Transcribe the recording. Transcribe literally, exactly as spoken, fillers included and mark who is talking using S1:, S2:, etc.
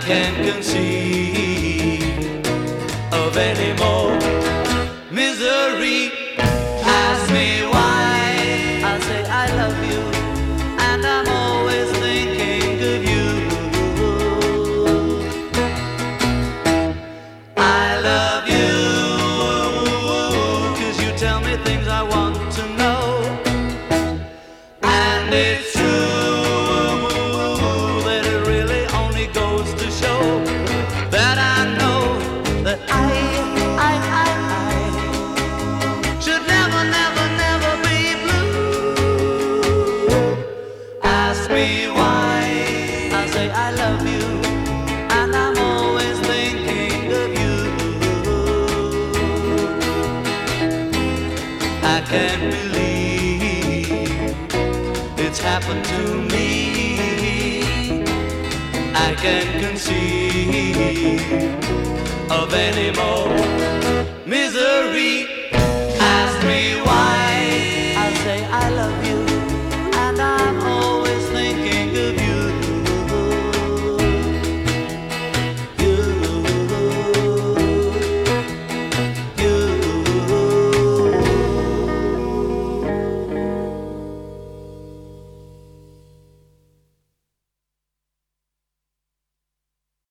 S1: can't conceive of any more misery. Ask me why, I say I love you, and I'm always thinking of you. I love you, 'cause you tell me things I want to know, and it's true that it really only goes to show that I know that I, I, I, I should never, never, never be blue. Ask me why, I say I love you, and I'm always thinking of you. I can't believe it's happened to me. I can't conceive of any more